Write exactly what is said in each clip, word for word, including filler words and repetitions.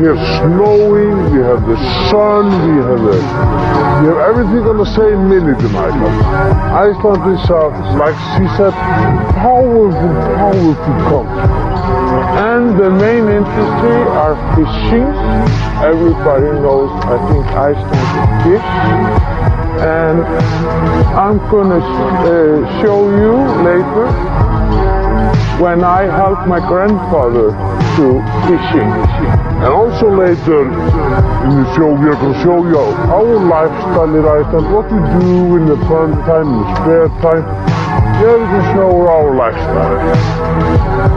here snowing, we have the sun, we have the, we have everything on the same minute in Iceland. Iceland is, uh, like she said, powerful, powerful country. And the main industry are fishing. Everybody knows, I think, Iceland is fish. And I'm gonna uh, show you later when I helped my grandfather to fishing. And also later in the show we are going to show you our lifestyle in Iceland, what we do in the fun time, in the spare time. Yeah, we can show our lifestyle.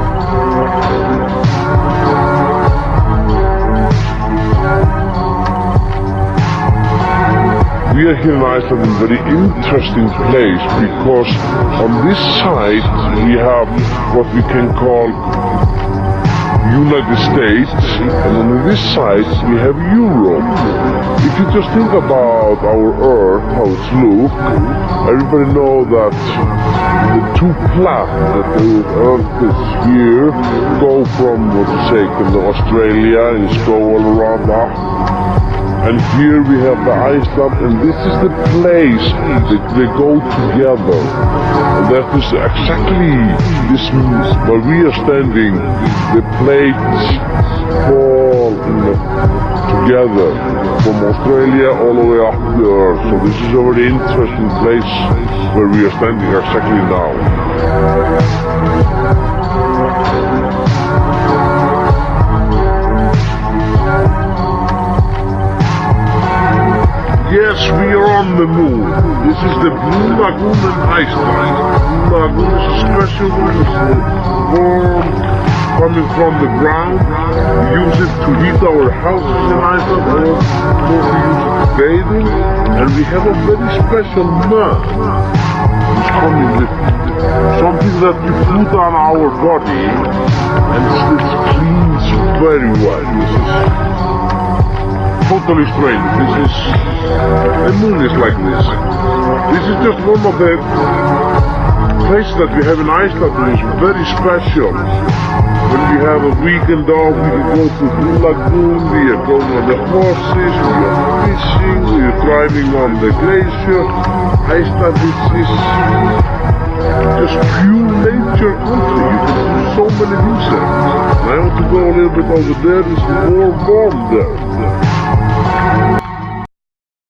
We are here in Iceland in a very interesting place because on this side we have what we can call United States, and on this side we have Europe. If you just think about our Earth, how it's look, everybody knows that the two plates that the Earth is here go from, what you say, from Australia and go all around that. And here we have the Iceland, and this is the place that they go together. And that is exactly this, where we are standing, the plates fall in the, together from Australia all the way up the Earth. So this is a very interesting place where we are standing exactly now. Yes, we are on the moon. This is the Blue Lagoon in Iceland. Blue Lagoon is a special one. It's warm, coming from the ground. We use it to heat our houses in Iceland, or we use it for bathing. And we have a very special mud. It's coming with something that we put on our body, and it cleans very well. This is totally strange. This is, the moon is like this. This is just one of the places that we have in Iceland that is very special. When we have a weekend off, we can go to Blue Lagoon, we are going on the horses, we are fishing, we are driving on the glacier. Iceland is this just pure nature country. You can do so many things there. And I want to go a little bit over there, it's more warm there.